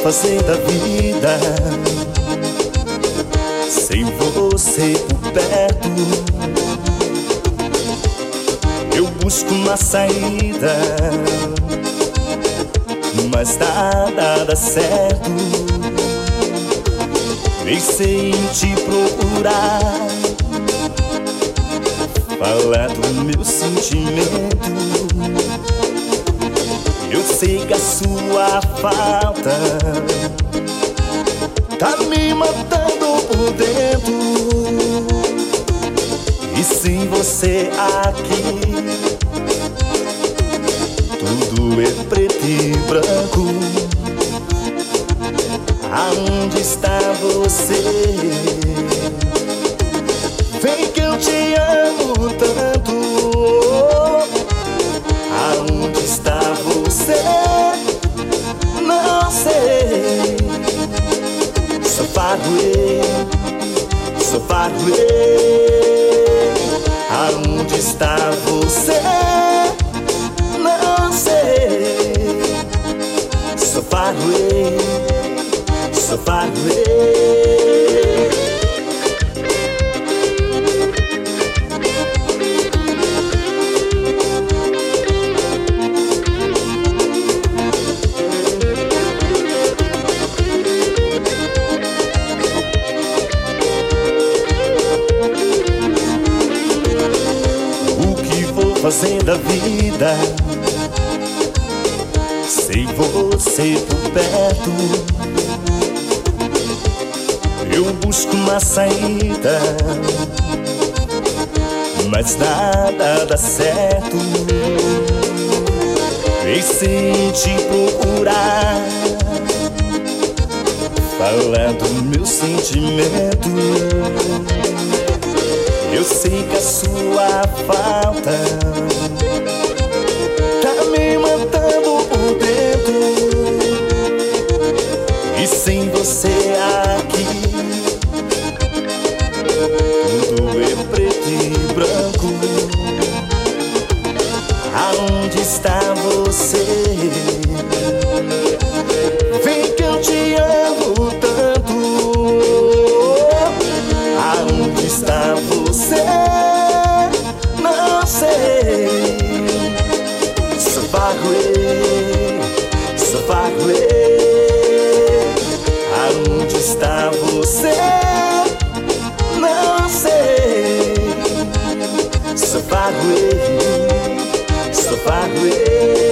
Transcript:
fazer da vida sem você por perto? Eu busco uma saída, mas nada dá certo. Pensei em te procurar, falar do meu sentimento. Eu sei que a sua falta tá me matando por dentro. E sem você aqui, tudo é preto e branco. Aonde está você? Vem que eu te amo tanto. Aonde está você? Não sei. So far away, so far away. Aonde está você? Não sei. So far away, so far away. Fazer da vida sem você por perto? Eu busco uma saída, mas nada dá certo. Pensei em te procurar, falar do meu sentimento. Eu sei que a sua falta tá me matando por dentro. E sem você aqui, tudo é preto e branco. Aonde está você? Vem que eu te amo tanto. Aonde está você? Não sei. So far away, so far away. Aonde está você? Não sei. So far away, so far away.